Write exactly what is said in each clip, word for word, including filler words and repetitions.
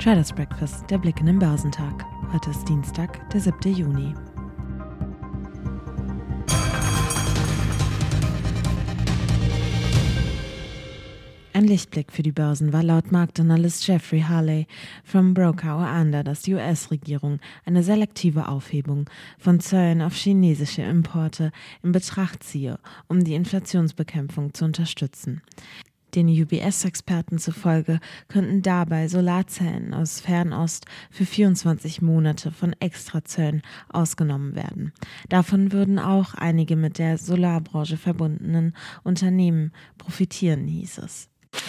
Traders Breakfast, der Blick in den Börsentag. Heute ist Dienstag, der siebten Juni. Ein Lichtblick für die Börsen war laut Marktanalyst Jeffrey Hawley vom Broker Oanda, dass die U S-Regierung eine selektive Aufhebung von Zöllen auf chinesische Importe in Betracht ziehe, um die Inflationsbekämpfung zu unterstützen. Den U B S-Experten zufolge könnten dabei Solarzellen aus Fernost für vierundzwanzig Monate von Extrazöllen ausgenommen werden. Davon würden auch einige mit der Solarbranche verbundenen Unternehmen profitieren, hieß es.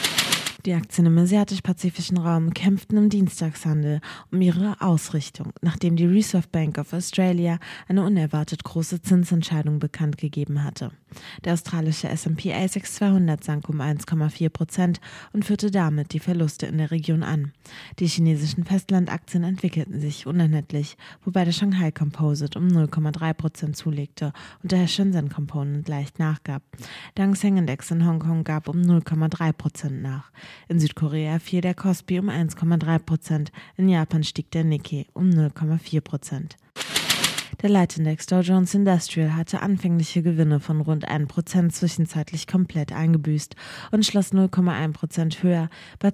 Die Aktien im asiatisch-pazifischen Raum kämpften im Dienstagshandel um ihre Ausrichtung, nachdem die Reserve Bank of Australia eine unerwartet große Zinsentscheidung bekannt gegeben hatte. Der australische S and P A S X zweihundert sank um eins Komma vier Prozent und führte damit die Verluste in der Region an. Die chinesischen Festlandaktien entwickelten sich unerlässlich, wobei der Shanghai Composite um null Komma drei Prozent zulegte und der Shenzhen Component leicht nachgab. Der Hang Seng Index in Hongkong gab um null Komma drei Prozent nach. In Südkorea fiel der Kospi um eins Komma drei Prozent, in Japan stieg der Nikkei um null Komma vier Prozent. Der Leitindex Dow Jones Industrial hatte anfängliche Gewinne von rund ein Prozent zwischenzeitlich komplett eingebüßt und schloss null Komma eins Prozent höher bei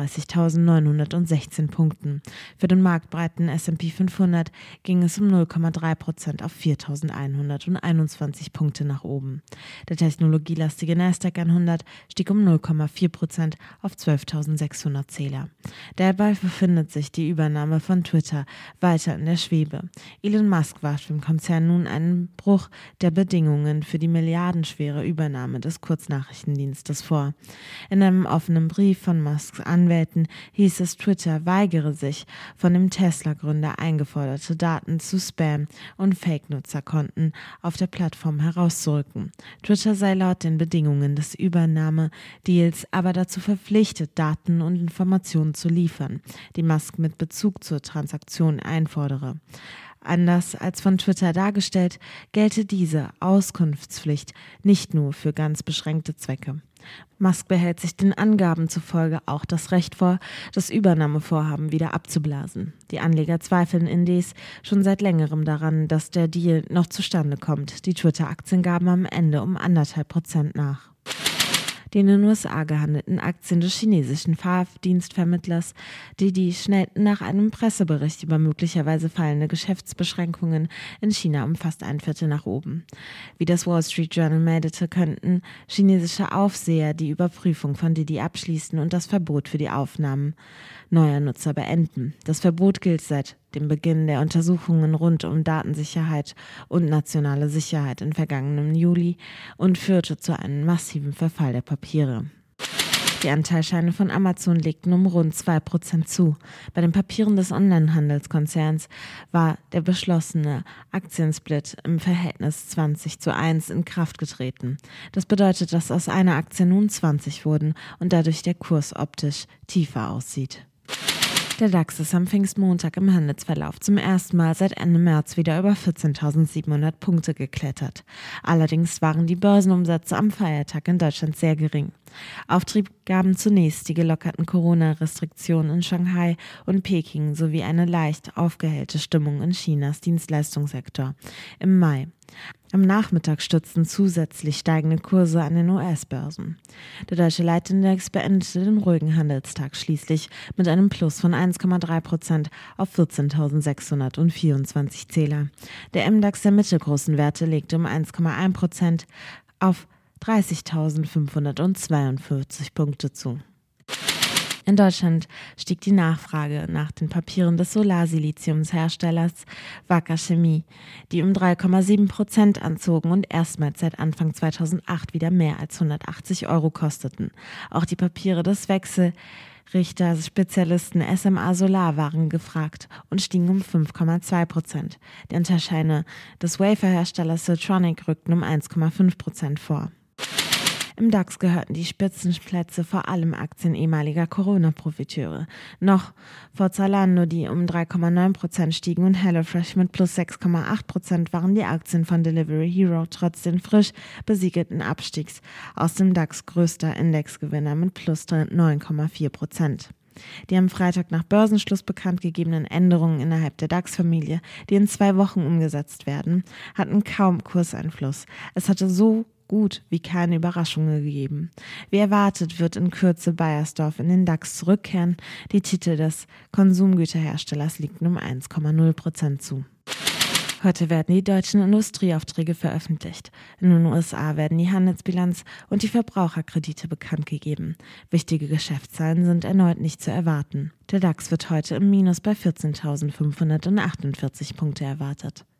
zweiunddreißigtausendneunhundertsechzehn Punkten. Für den marktbreiten S and P fünfhundert ging es um null Komma drei Prozent auf viertausendeinhunderteinundzwanzig Punkte nach oben. Der technologielastige Nasdaq hundert stieg um null Komma vier Prozent auf zwölftausendsechshundert Zähler. Dabei befindet sich die Übernahme von Twitter weiter in der Schwebe. Elon Musk warf dem Konzern nun einen Bruch der Bedingungen für die milliardenschwere Übernahme des Kurznachrichtendienstes vor. In einem offenen Brief von Musks Anwälten hieß es, Twitter weigere sich, von dem Tesla-Gründer eingeforderte Daten zu Spam- und Fake-Nutzerkonten auf der Plattform herauszurücken. Twitter sei laut den Bedingungen des Übernahmedeals aber dazu verpflichtet, Daten und Informationen zu liefern, die Musk mit Bezug zur Transaktion einfordere. Anders als von Twitter dargestellt, gelte diese Auskunftspflicht nicht nur für ganz beschränkte Zwecke. Musk behält sich den Angaben zufolge auch das Recht vor, das Übernahmevorhaben wieder abzublasen. Die Anleger zweifeln indes schon seit längerem daran, dass der Deal noch zustande kommt. Die Twitter-Aktien gaben am Ende um anderthalb Prozent nach. Die in den U S A gehandelten Aktien des chinesischen Fahrdienstvermittlers Didi schnellten nach einem Pressebericht über möglicherweise fallende Geschäftsbeschränkungen in China um fast ein Viertel nach oben. Wie das Wall Street Journal meldete, könnten chinesische Aufseher die Überprüfung von Didi abschließen und das Verbot für die Aufnahmen neuer Nutzer beenden. Das Verbot gilt seit dem Beginn der Untersuchungen rund um Datensicherheit und nationale Sicherheit im vergangenen Juli und führte zu einem massiven Verfall der Papiere. Die Anteilsscheine von Amazon legten um rund zwei Prozent zu. Bei den Papieren des Onlinehandelskonzerns war der beschlossene Aktiensplit im Verhältnis zwanzig zu eins in Kraft getreten. Das bedeutet, dass aus einer Aktie nun zwanzig wurden und dadurch der Kurs optisch tiefer aussieht. Der DAX ist am Pfingstmontag im Handelsverlauf zum ersten Mal seit Ende März wieder über vierzehntausendsiebenhundert Punkte geklettert. Allerdings waren die Börsenumsätze am Feiertag in Deutschland sehr gering. Auftrieb gaben zunächst die gelockerten Corona-Restriktionen in Shanghai und Peking sowie eine leicht aufgehellte Stimmung in Chinas Dienstleistungssektor im Mai. Am Nachmittag stützten zusätzlich steigende Kurse an den U S-Börsen. Der deutsche Leitindex beendete den ruhigen Handelstag schließlich mit einem Plus von eins Komma drei Prozent auf vierzehntausendsechshundertvierundzwanzig Zähler. Der M DAX der mittelgroßen Werte legte um eins Komma eins Prozent auf dreißigtausendfünfhundertzweiundvierzig Punkte zu. In Deutschland stieg die Nachfrage nach den Papieren des Solarsiliziumsherstellers Wacker Chemie, die um drei Komma sieben Prozent anzogen und erstmals seit Anfang zweitausendacht wieder mehr als hundertachtzig Euro kosteten. Auch die Papiere des Wechselrichter-Spezialisten S M A Solar waren gefragt und stiegen um fünf Komma zwei Prozent. Die Anteilsscheine des Waferherstellers Siltronic rückten um eins Komma fünf Prozent vor. Im DAX gehörten die Spitzenplätze vor allem Aktien ehemaliger Corona-Profiteure. Noch vor Zalando, die um drei Komma neun Prozent stiegen, und HelloFresh mit plus sechs Komma acht Prozent waren die Aktien von Delivery Hero trotz den frisch besiegelten Abstiegs aus dem DAX größter Indexgewinner mit plus neun Komma vier Prozent. Die am Freitag nach Börsenschluss bekannt gegebenen Änderungen innerhalb der DAX-Familie, die in zwei Wochen umgesetzt werden, hatten kaum Kurseinfluss. Es hatte so gut wie keine Überraschungen gegeben. Wie erwartet wird in Kürze Beiersdorf in den DAX zurückkehren. Die Titel des Konsumgüterherstellers liegten um eins Komma null Prozent zu. Heute werden die deutschen Industrieaufträge veröffentlicht. In den U S A werden die Handelsbilanz und die Verbraucherkredite bekannt gegeben. Wichtige Geschäftszahlen sind erneut nicht zu erwarten. Der DAX wird heute im Minus bei vierzehntausendfünfhundertachtundvierzig Punkte erwartet.